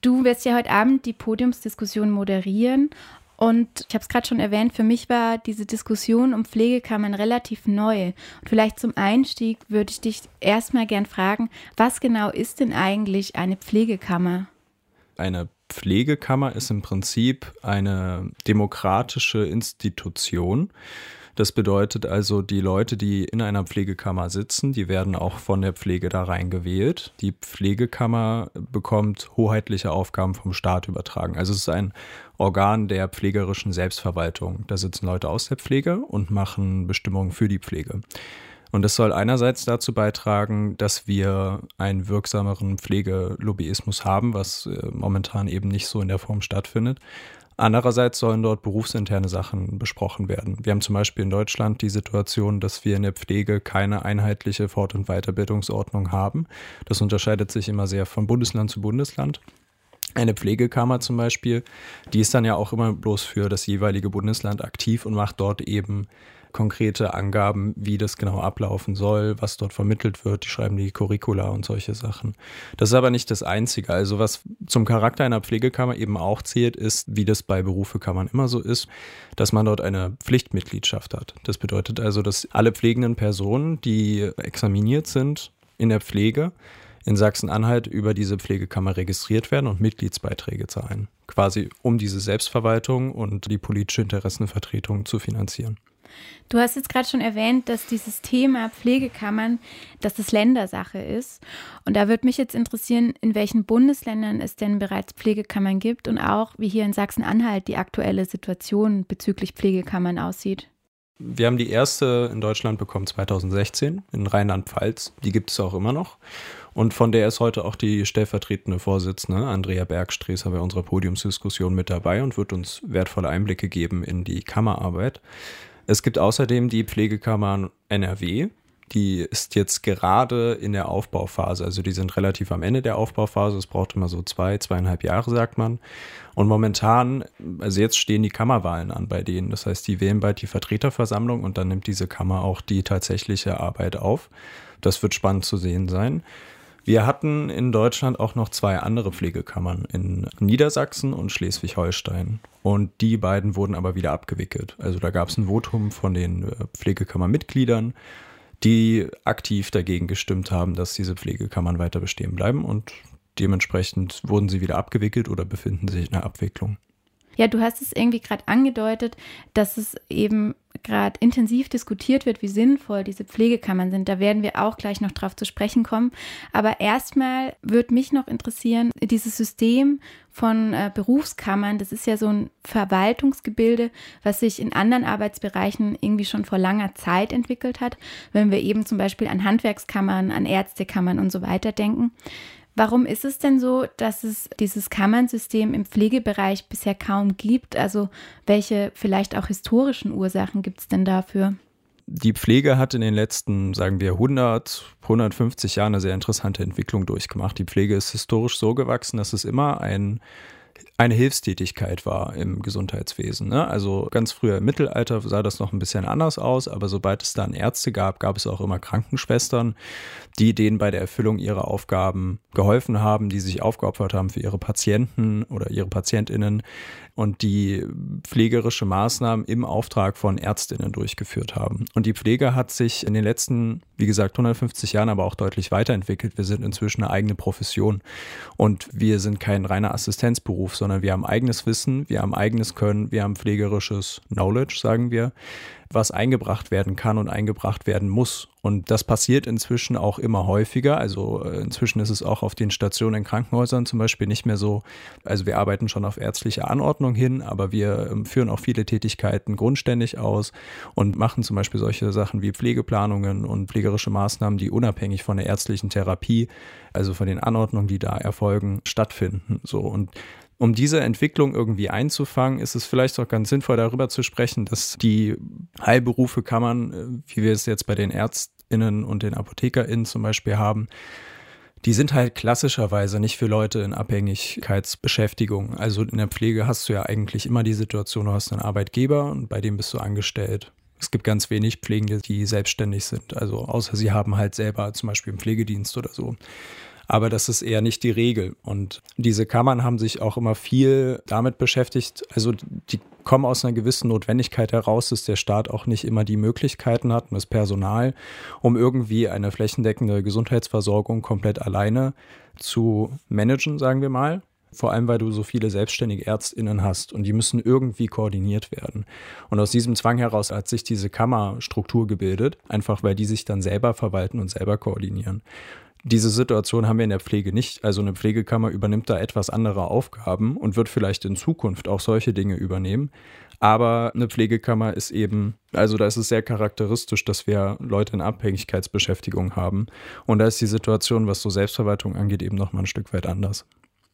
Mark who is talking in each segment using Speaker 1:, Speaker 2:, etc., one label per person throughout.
Speaker 1: Du wirst ja heute Abend die Podiumsdiskussion moderieren. Und ich habe es gerade schon erwähnt, für mich war diese Diskussion um Pflegekammern relativ neu. Und vielleicht zum Einstieg würde ich dich erstmal gern fragen, was genau ist denn eigentlich eine Pflegekammer?
Speaker 2: Eine Pflegekammer ist im Prinzip eine demokratische Institution. Das bedeutet also, die Leute, die in einer Pflegekammer sitzen, die werden auch von der Pflege da rein gewählt. Die Pflegekammer bekommt hoheitliche Aufgaben vom Staat übertragen. Also es ist ein Organ der pflegerischen Selbstverwaltung. Da sitzen Leute aus der Pflege und machen Bestimmungen für die Pflege. Und das soll einerseits dazu beitragen, dass wir einen wirksameren Pflegelobbyismus haben, was momentan eben nicht so in der Form stattfindet. Andererseits sollen dort berufsinterne Sachen besprochen werden. Wir haben zum Beispiel in Deutschland die Situation, dass wir in der Pflege keine einheitliche Fort- und Weiterbildungsordnung haben. Das unterscheidet sich immer sehr von Bundesland zu Bundesland. Eine Pflegekammer zum Beispiel, die ist dann ja auch immer bloß für das jeweilige Bundesland aktiv und macht dort eben konkrete Angaben, wie das genau ablaufen soll, was dort vermittelt wird. Die schreiben die Curricula und solche Sachen. Das ist aber nicht das Einzige. Also was zum Charakter einer Pflegekammer eben auch zählt, ist, wie das bei Berufekammern immer so ist, dass man dort eine Pflichtmitgliedschaft hat. Das bedeutet also, dass alle pflegenden Personen, die examiniert sind in der Pflege, in Sachsen-Anhalt über diese Pflegekammer registriert werden und Mitgliedsbeiträge zahlen. Quasi um diese Selbstverwaltung und die politische Interessenvertretung zu finanzieren.
Speaker 1: Du hast jetzt gerade schon erwähnt, dass dieses Thema Pflegekammern, dass das Ländersache ist. Und da würde mich jetzt interessieren, in welchen Bundesländern es denn bereits Pflegekammern gibt und auch, wie hier in Sachsen-Anhalt die aktuelle Situation bezüglich Pflegekammern aussieht.
Speaker 2: Wir haben die erste in Deutschland bekommen 2016 in Rheinland-Pfalz. Die gibt es auch immer noch. Und von der ist heute auch die stellvertretende Vorsitzende Andrea Bergstreßer bei unserer Podiumsdiskussion mit dabei und wird uns wertvolle Einblicke geben in die Kammerarbeit. Es gibt außerdem die Pflegekammer NRW. Die ist jetzt gerade in der Aufbauphase. Also die sind relativ am Ende der Aufbauphase. Es braucht immer so 2,5 Jahre, sagt man. Und momentan, also jetzt stehen die Kammerwahlen an bei denen. Das heißt, die wählen bald die Vertreterversammlung und dann nimmt diese Kammer auch die tatsächliche Arbeit auf. Das wird spannend zu sehen sein. Wir hatten in Deutschland auch noch 2 andere Pflegekammern in Niedersachsen und Schleswig-Holstein. Und die beiden wurden aber wieder abgewickelt. Also da gab es ein Votum von den Pflegekammermitgliedern, die aktiv dagegen gestimmt haben, dass diese Pflegekammern weiter bestehen bleiben. Und dementsprechend wurden sie wieder abgewickelt oder befinden sich in der Abwicklung.
Speaker 1: Ja, du hast es irgendwie gerade angedeutet, dass es eben gerade intensiv diskutiert wird, wie sinnvoll diese Pflegekammern sind. Da werden wir auch gleich noch drauf zu sprechen kommen. Aber erstmal würde mich noch interessieren, dieses System von Berufskammern, das ist ja so ein Verwaltungsgebilde, was sich in anderen Arbeitsbereichen irgendwie schon vor langer Zeit entwickelt hat, wenn wir eben zum Beispiel an Handwerkskammern, an Ärztekammern und so weiter denken. Warum ist es denn so, dass es dieses Kammernsystem im Pflegebereich bisher kaum gibt? Also welche vielleicht auch historischen Ursachen gibt es denn dafür?
Speaker 2: Die Pflege hat in den letzten, sagen wir, 150 Jahren eine sehr interessante Entwicklung durchgemacht. Die Pflege ist historisch so gewachsen, dass es immer eine Hilfstätigkeit war im Gesundheitswesen. Ne? Also ganz früher im Mittelalter sah das noch ein bisschen anders aus, aber sobald es dann Ärzte gab, gab es auch immer Krankenschwestern, die denen bei der Erfüllung ihrer Aufgaben geholfen haben, die sich aufgeopfert haben für ihre Patienten oder ihre PatientInnen und die pflegerische Maßnahmen im Auftrag von ÄrztInnen durchgeführt haben. Und die Pflege hat sich in den letzten, wie gesagt, 150 Jahren aber auch deutlich weiterentwickelt. Wir sind inzwischen eine eigene Profession und wir sind kein reiner Assistenzberuf, sondern wir haben eigenes Wissen, wir haben eigenes Können, wir haben pflegerisches Knowledge, sagen wir, was eingebracht werden kann und eingebracht werden muss. Und das passiert inzwischen auch immer häufiger. Also inzwischen ist es auch auf den Stationen in Krankenhäusern zum Beispiel nicht mehr so. Also wir arbeiten schon auf ärztliche Anordnung hin, aber wir führen auch viele Tätigkeiten grundständig aus und machen zum Beispiel solche Sachen wie Pflegeplanungen und pflegerische Maßnahmen, die unabhängig von der ärztlichen Therapie, also von den Anordnungen, die da erfolgen, stattfinden. So, und um diese Entwicklung irgendwie einzufangen, ist es vielleicht auch ganz sinnvoll, darüber zu sprechen, dass die Heilberufekammern, wie wir es jetzt bei den ÄrztInnen und den ApothekerInnen zum Beispiel haben, die sind halt klassischerweise nicht für Leute in Abhängigkeitsbeschäftigung. Also in der Pflege hast du ja eigentlich immer die Situation, du hast einen Arbeitgeber und bei dem bist du angestellt. Es gibt ganz wenig Pflegende, die selbstständig sind. Also außer sie haben halt selber zum Beispiel einen Pflegedienst oder so. Aber das ist eher nicht die Regel. Und diese Kammern haben sich auch immer viel damit beschäftigt, also die kommen aus einer gewissen Notwendigkeit heraus, dass der Staat auch nicht immer die Möglichkeiten hat und das Personal, um irgendwie eine flächendeckende Gesundheitsversorgung komplett alleine zu managen, sagen wir mal. Vor allem, weil du so viele selbstständige ÄrztInnen hast und die müssen irgendwie koordiniert werden. Und aus diesem Zwang heraus hat sich diese Kammerstruktur gebildet, einfach weil die sich dann selber verwalten und selber koordinieren. Diese Situation haben wir in der Pflege nicht. Also eine Pflegekammer übernimmt da etwas andere Aufgaben und wird vielleicht in Zukunft auch solche Dinge übernehmen. Aber eine Pflegekammer ist eben, also da ist es sehr charakteristisch, dass wir Leute in Abhängigkeitsbeschäftigung haben. Und da ist die Situation, was so Selbstverwaltung angeht, eben noch mal ein Stück weit anders.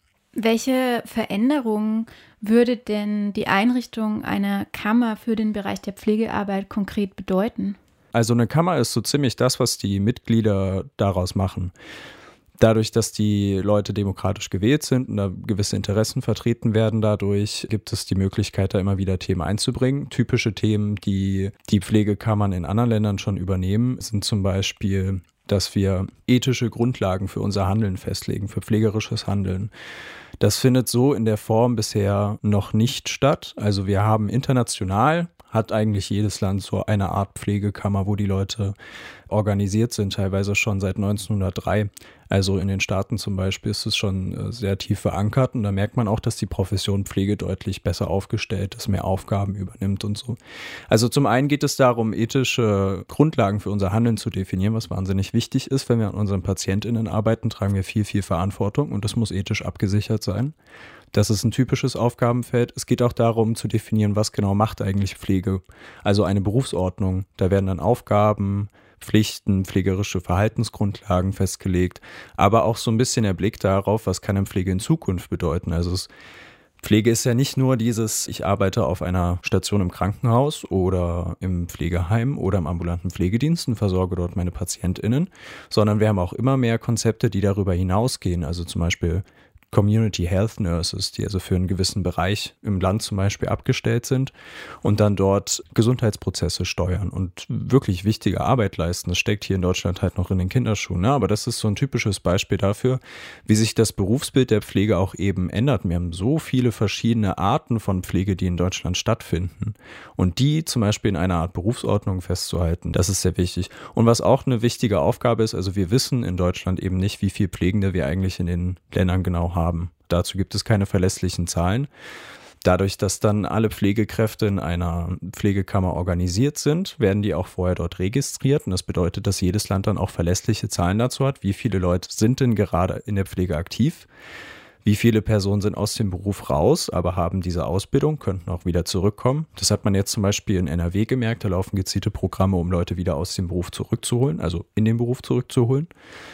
Speaker 1: Welche Veränderungen würde denn die Einrichtung einer Kammer für den Bereich der Pflegearbeit konkret bedeuten?
Speaker 2: Also eine Kammer ist so ziemlich das, was die Mitglieder daraus machen. Dadurch, dass die Leute demokratisch gewählt sind und da gewisse Interessen vertreten werden dadurch, gibt es die Möglichkeit, da immer wieder Themen einzubringen. Typische Themen, die die Pflegekammern in anderen Ländern schon übernehmen, sind zum Beispiel, dass wir ethische Grundlagen für unser Handeln festlegen, für pflegerisches Handeln. Das findet so in der Form bisher noch nicht statt. Also wir haben international, hat eigentlich jedes Land so eine Art Pflegekammer, wo die Leute organisiert sind, teilweise schon seit 1903. Also in den Staaten zum Beispiel ist es schon sehr tief verankert und da merkt man auch, dass die Profession Pflege deutlich besser aufgestellt ist, mehr Aufgaben übernimmt und so. Also zum einen geht es darum, ethische Grundlagen für unser Handeln zu definieren, was wahnsinnig wichtig ist. Wenn wir an unseren PatientInnen arbeiten, tragen wir viel, viel Verantwortung und das muss ethisch abgesichert sein. Das ist ein typisches Aufgabenfeld. Es geht auch darum zu definieren, was genau macht eigentlich Pflege. Also eine Berufsordnung. Da werden dann Aufgaben, Pflichten, pflegerische Verhaltensgrundlagen festgelegt, aber auch so ein bisschen der Blick darauf, was kann denn Pflege in Zukunft bedeuten. Also Pflege ist ja nicht nur dieses, ich arbeite auf einer Station im Krankenhaus oder im Pflegeheim oder im ambulanten Pflegedienst und versorge dort meine PatientInnen, sondern wir haben auch immer mehr Konzepte, die darüber hinausgehen. Also zum Beispiel Community Health Nurses, die also für einen gewissen Bereich im Land zum Beispiel abgestellt sind und dann dort Gesundheitsprozesse steuern und wirklich wichtige Arbeit leisten. Das steckt hier in Deutschland halt noch in den Kinderschuhen, ne? Aber das ist so ein typisches Beispiel dafür, wie sich das Berufsbild der Pflege auch eben ändert. Wir haben so viele verschiedene Arten von Pflege, die in Deutschland stattfinden und die zum Beispiel in einer Art Berufsordnung festzuhalten, das ist sehr wichtig. Und was auch eine wichtige Aufgabe ist, also wir wissen in Deutschland eben nicht, wie viel Pflegende wir eigentlich in den Ländern genau haben. Dazu gibt es keine verlässlichen Zahlen. Dadurch, dass dann alle Pflegekräfte in einer Pflegekammer organisiert sind, werden die auch vorher dort registriert. Und das bedeutet, dass jedes Land dann auch verlässliche Zahlen dazu hat. Wie viele Leute sind denn gerade in der Pflege aktiv? Wie viele Personen sind aus dem Beruf raus, aber haben diese Ausbildung, könnten auch wieder zurückkommen. Das hat man jetzt zum Beispiel in NRW gemerkt. Da laufen gezielte Programme, um Leute wieder aus dem Beruf zurückzuholen, also in den Beruf zurückzuholen.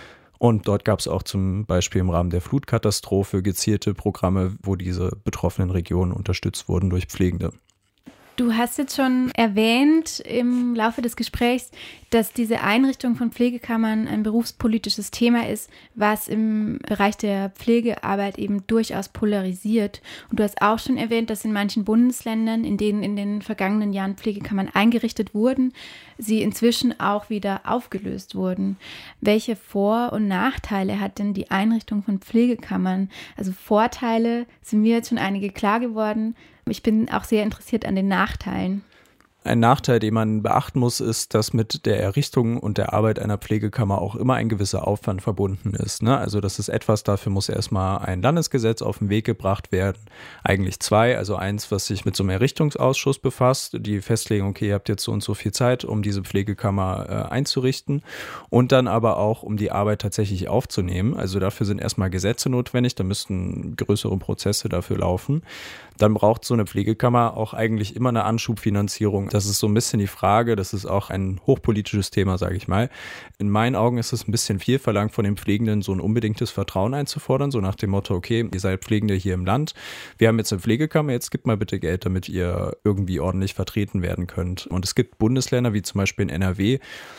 Speaker 2: Und dort gab es auch zum Beispiel im Rahmen der Flutkatastrophe gezielte Programme, wo diese betroffenen Regionen unterstützt wurden durch Pflegende.
Speaker 1: Du hast jetzt schon erwähnt im Laufe des Gesprächs, dass diese Einrichtung von Pflegekammern ein berufspolitisches Thema ist, was im Bereich der Pflegearbeit eben durchaus polarisiert. Und du hast auch schon erwähnt, dass in manchen Bundesländern, in denen in den vergangenen Jahren Pflegekammern eingerichtet wurden, sie inzwischen auch wieder aufgelöst wurden. Welche Vor- und Nachteile hat denn die Einrichtung von Pflegekammern? Also Vorteile sind mir jetzt schon einige klar geworden. Ich bin auch sehr interessiert an den Nachteilen.
Speaker 2: Ein Nachteil, den man beachten muss, ist, dass mit der Errichtung und der Arbeit einer Pflegekammer auch immer ein gewisser Aufwand verbunden ist, ne? Also das ist etwas, dafür muss erstmal ein Landesgesetz auf den Weg gebracht werden. Eigentlich zwei, also eins, was sich mit so einem Errichtungsausschuss befasst, die festlegen, okay, ihr habt jetzt so und so viel Zeit, um diese Pflegekammer einzurichten und dann aber auch, um die Arbeit tatsächlich aufzunehmen. Also dafür sind erstmal Gesetze notwendig, da müssten größere Prozesse dafür laufen. Dann braucht so eine Pflegekammer auch eigentlich immer eine Anschubfinanzierung. Das ist so ein bisschen die Frage, das ist auch ein hochpolitisches Thema, sage ich mal. In meinen Augen ist es ein bisschen viel verlangt von den Pflegenden, so ein unbedingtes Vertrauen einzufordern, so nach dem Motto, okay, ihr seid Pflegende hier im Land, wir haben jetzt eine Pflegekammer, jetzt gebt mal bitte Geld, damit ihr irgendwie ordentlich vertreten werden könnt. Und es gibt Bundesländer, wie zum Beispiel in NRW,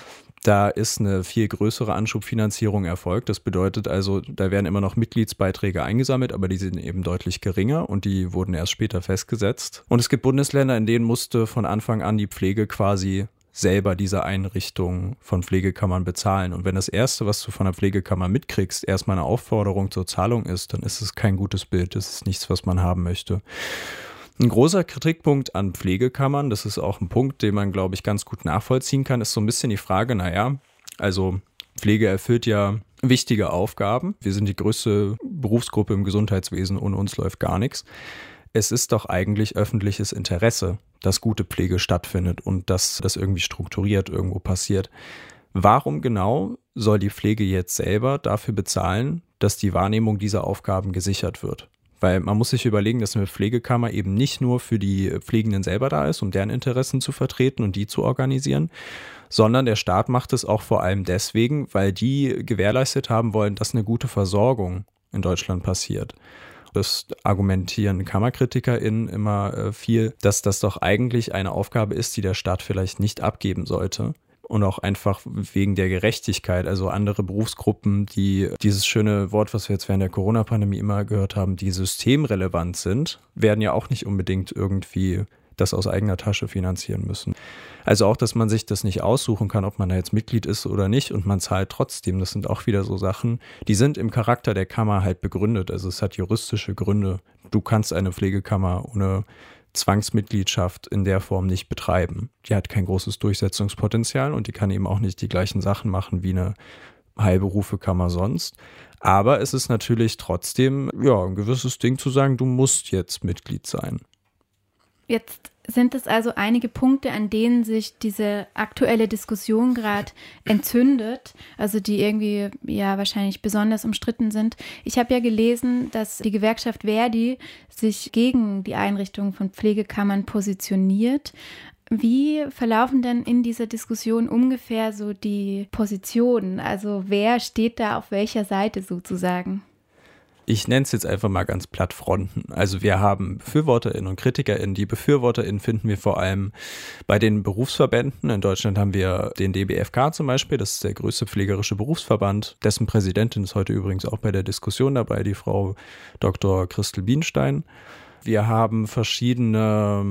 Speaker 2: da ist eine viel größere Anschubfinanzierung erfolgt. Das bedeutet also, da werden immer noch Mitgliedsbeiträge eingesammelt, aber die sind eben deutlich geringer und die wurden erst später festgesetzt. Und es gibt Bundesländer, in denen musste von Anfang an die Pflege quasi selber diese Einrichtung von Pflegekammern bezahlen. Und wenn das Erste, was du von der Pflegekammer mitkriegst, erstmal eine Aufforderung zur Zahlung ist, dann ist es kein gutes Bild. Das ist nichts, was man haben möchte. Ein großer Kritikpunkt an Pflegekammern, das ist auch ein Punkt, den man, glaube ich, ganz gut nachvollziehen kann, ist so ein bisschen die Frage, also Pflege erfüllt ja wichtige Aufgaben. Wir sind die größte Berufsgruppe im Gesundheitswesen, ohne uns läuft gar nichts. Es ist doch eigentlich öffentliches Interesse, dass gute Pflege stattfindet und dass das irgendwie strukturiert irgendwo passiert. Warum genau soll die Pflege jetzt selber dafür bezahlen, dass die Wahrnehmung dieser Aufgaben gesichert wird? Weil man muss sich überlegen, dass eine Pflegekammer eben nicht nur für die Pflegenden selber da ist, um deren Interessen zu vertreten und die zu organisieren, sondern der Staat macht es auch vor allem deswegen, weil die gewährleistet haben wollen, dass eine gute Versorgung in Deutschland passiert. Das argumentieren KammerkritikerInnen immer viel, dass das doch eigentlich eine Aufgabe ist, die der Staat vielleicht nicht abgeben sollte. Und auch einfach wegen der Gerechtigkeit, also andere Berufsgruppen, die dieses schöne Wort, was wir jetzt während der Corona-Pandemie immer gehört haben, die systemrelevant sind, werden ja auch nicht unbedingt irgendwie das aus eigener Tasche finanzieren müssen. Also auch, dass man sich das nicht aussuchen kann, ob man da jetzt Mitglied ist oder nicht und man zahlt trotzdem. Das sind auch wieder so Sachen, die sind im Charakter der Kammer halt begründet. Also es hat juristische Gründe. Du kannst eine Pflegekammer ohne Zwangsmitgliedschaft in der Form nicht betreiben. Die hat kein großes Durchsetzungspotenzial und die kann eben auch nicht die gleichen Sachen machen wie eine Heilberufekammer sonst. Aber es ist natürlich trotzdem ein gewisses Ding zu sagen, du musst jetzt Mitglied sein.
Speaker 1: Jetzt sind es also einige Punkte, an denen sich diese aktuelle Diskussion gerade entzündet, also die irgendwie wahrscheinlich besonders umstritten sind. Ich habe ja gelesen, dass die Gewerkschaft Verdi sich gegen die Einrichtung von Pflegekammern positioniert. Wie verlaufen denn in dieser Diskussion ungefähr so die Positionen? Also wer steht da auf welcher Seite sozusagen?
Speaker 2: Ich nenne es jetzt einfach mal ganz platt Fronten. Also wir haben BefürworterInnen und KritikerInnen. Die BefürworterInnen finden wir vor allem bei den Berufsverbänden. In Deutschland haben wir den DBFK zum Beispiel, das ist der größte pflegerische Berufsverband. Dessen Präsidentin ist heute übrigens auch bei der Diskussion dabei, die Frau Dr. Christel Bienstein. Wir haben verschiedene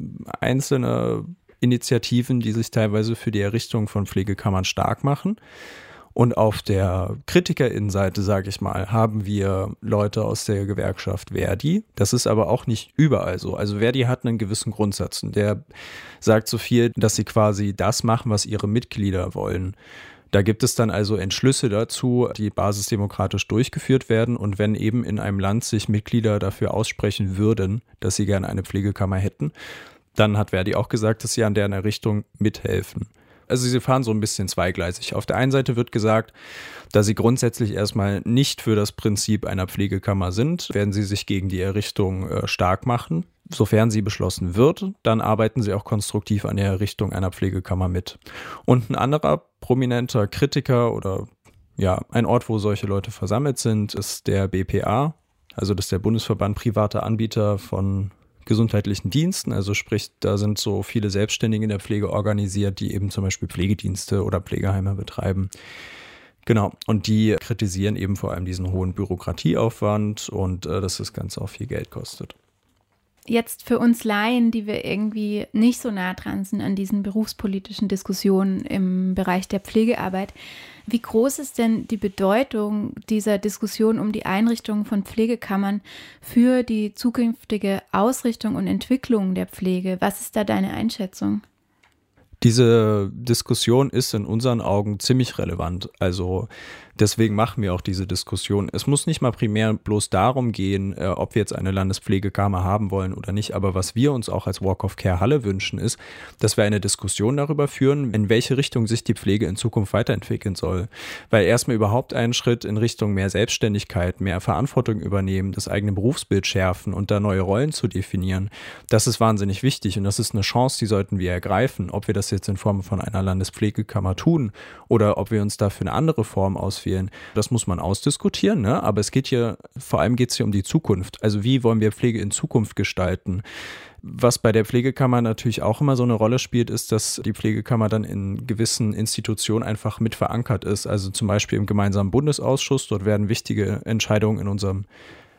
Speaker 2: einzelne Initiativen, die sich teilweise für die Errichtung von Pflegekammern stark machen. Und auf der KritikerInnenseite, sage ich mal, haben wir Leute aus der Gewerkschaft Verdi. Das ist aber auch nicht überall so. Also Verdi hat einen gewissen Grundsatz. Und der sagt so viel, dass sie quasi das machen, was ihre Mitglieder wollen. Da gibt es dann also Entschlüsse dazu, die basisdemokratisch durchgeführt werden. Und wenn eben in einem Land sich Mitglieder dafür aussprechen würden, dass sie gerne eine Pflegekammer hätten, dann hat Verdi auch gesagt, dass sie an deren Errichtung mithelfen. Also sie fahren so ein bisschen zweigleisig. Auf der einen Seite wird gesagt, da sie grundsätzlich erstmal nicht für das Prinzip einer Pflegekammer sind, werden sie sich gegen die Errichtung stark machen. Sofern sie beschlossen wird, dann arbeiten sie auch konstruktiv an der Errichtung einer Pflegekammer mit. Und ein anderer prominenter Kritiker oder ein Ort, wo solche Leute versammelt sind, ist der BPA. Also das ist der Bundesverband privater Anbieter von gesundheitlichen Diensten, also sprich, da sind so viele Selbstständige in der Pflege organisiert, die eben zum Beispiel Pflegedienste oder Pflegeheime betreiben. Genau, und die kritisieren eben vor allem diesen hohen Bürokratieaufwand und dass das Ganze auch viel Geld kostet.
Speaker 1: Jetzt für uns Laien, die wir irgendwie nicht so nah dran sind an diesen berufspolitischen Diskussionen im Bereich der Pflegearbeit, wie groß ist denn die Bedeutung dieser Diskussion um die Einrichtung von Pflegekammern für die zukünftige Ausrichtung und Entwicklung der Pflege? Was ist da deine Einschätzung?
Speaker 2: Diese Diskussion ist in unseren Augen ziemlich relevant. Also deswegen machen wir auch diese Diskussion. Es muss nicht mal primär bloß darum gehen, ob wir jetzt eine Landespflegekammer haben wollen oder nicht. Aber was wir uns auch als Walk of Care Halle wünschen, ist, dass wir eine Diskussion darüber führen, in welche Richtung sich die Pflege in Zukunft weiterentwickeln soll. Weil erstmal überhaupt einen Schritt in Richtung mehr Selbstständigkeit, mehr Verantwortung übernehmen, das eigene Berufsbild schärfen und da neue Rollen zu definieren, das ist wahnsinnig wichtig. Und das ist eine Chance, die sollten wir ergreifen. Ob wir das jetzt in Form von einer Landespflegekammer tun oder ob wir uns dafür eine andere Form auswählen, das muss man ausdiskutieren, ne? Aber vor allem geht es hier um die Zukunft. Also wie wollen wir Pflege in Zukunft gestalten? Was bei der Pflegekammer natürlich auch immer so eine Rolle spielt, ist, dass die Pflegekammer dann in gewissen Institutionen einfach mit verankert ist. Also zum Beispiel im gemeinsamen Bundesausschuss, dort werden wichtige Entscheidungen in unserem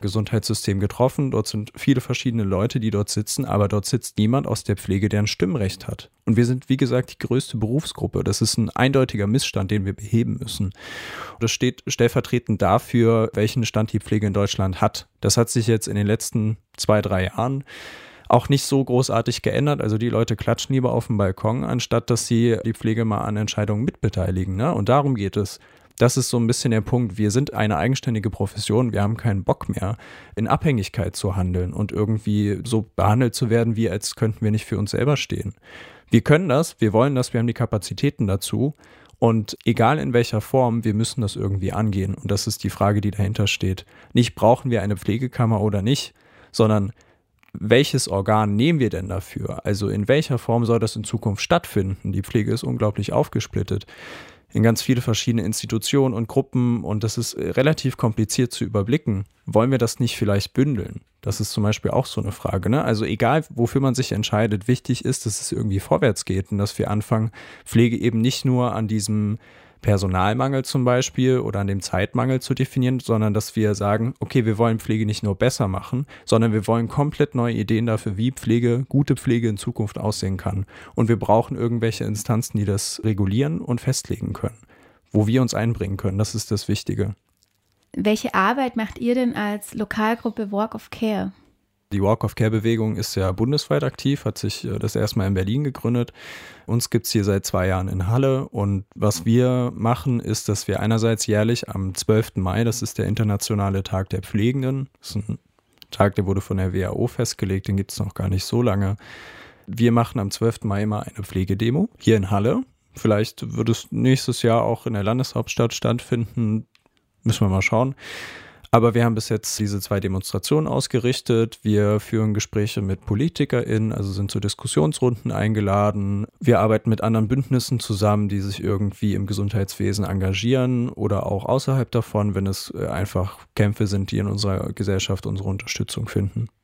Speaker 2: Gesundheitssystem getroffen. Dort sind viele verschiedene Leute, die dort sitzen, aber dort sitzt niemand aus der Pflege, der ein Stimmrecht hat. Und wir sind, wie gesagt, die größte Berufsgruppe. Das ist ein eindeutiger Missstand, den wir beheben müssen. Das steht stellvertretend dafür, welchen Stand die Pflege in Deutschland hat. Das hat sich jetzt in den letzten 2-3 Jahren auch nicht so großartig geändert. Also die Leute klatschen lieber auf dem Balkon, anstatt dass sie die Pflege mal an Entscheidungen mitbeteiligen. Ne? Und darum geht es. Das ist so ein bisschen der Punkt. Wir sind eine eigenständige Profession. Wir haben keinen Bock mehr, in Abhängigkeit zu handeln und irgendwie so behandelt zu werden, wie als könnten wir nicht für uns selber stehen. Wir können das, wir wollen das, wir haben die Kapazitäten dazu. Und egal in welcher Form, wir müssen das irgendwie angehen. Und das ist die Frage, die dahinter steht. Nicht brauchen wir eine Pflegekammer oder nicht, sondern welches Organ nehmen wir denn dafür? Also in welcher Form soll das in Zukunft stattfinden? Die Pflege ist unglaublich aufgesplittet in ganz viele verschiedene Institutionen und Gruppen und das ist relativ kompliziert zu überblicken. Wollen wir das nicht vielleicht bündeln? Das ist zum Beispiel auch so eine Frage, ne? Also egal, wofür man sich entscheidet, wichtig ist, dass es irgendwie vorwärts geht und dass wir anfangen, Pflege eben nicht nur an diesem Personalmangel zum Beispiel oder an dem Zeitmangel zu definieren, sondern dass wir sagen, okay, wir wollen Pflege nicht nur besser machen, sondern wir wollen komplett neue Ideen dafür, wie Pflege, gute Pflege in Zukunft aussehen kann. Und wir brauchen irgendwelche Instanzen, die das regulieren und festlegen können, wo wir uns einbringen können. Das ist das Wichtige.
Speaker 1: Welche Arbeit macht ihr denn als Lokalgruppe Walk of Care?
Speaker 2: Die Walk of Care-Bewegung ist ja bundesweit aktiv, hat sich das erstmal in Berlin gegründet. Uns gibt es hier seit 2 Jahren in Halle und was wir machen, ist, dass wir einerseits jährlich am 12. Mai, das ist der internationale Tag der Pflegenden, das ist ein Tag, der wurde von der WHO festgelegt, den gibt es noch gar nicht so lange. Wir machen am 12. Mai immer eine Pflegedemo hier in Halle. Vielleicht wird es nächstes Jahr auch in der Landeshauptstadt stattfinden, müssen wir mal schauen. Aber wir haben bis jetzt diese 2 Demonstrationen ausgerichtet. Wir führen Gespräche mit PolitikerInnen, also sind zu Diskussionsrunden eingeladen. Wir arbeiten mit anderen Bündnissen zusammen, die sich irgendwie im Gesundheitswesen engagieren oder auch außerhalb davon, wenn es einfach Kämpfe sind, die in unserer Gesellschaft unsere Unterstützung finden.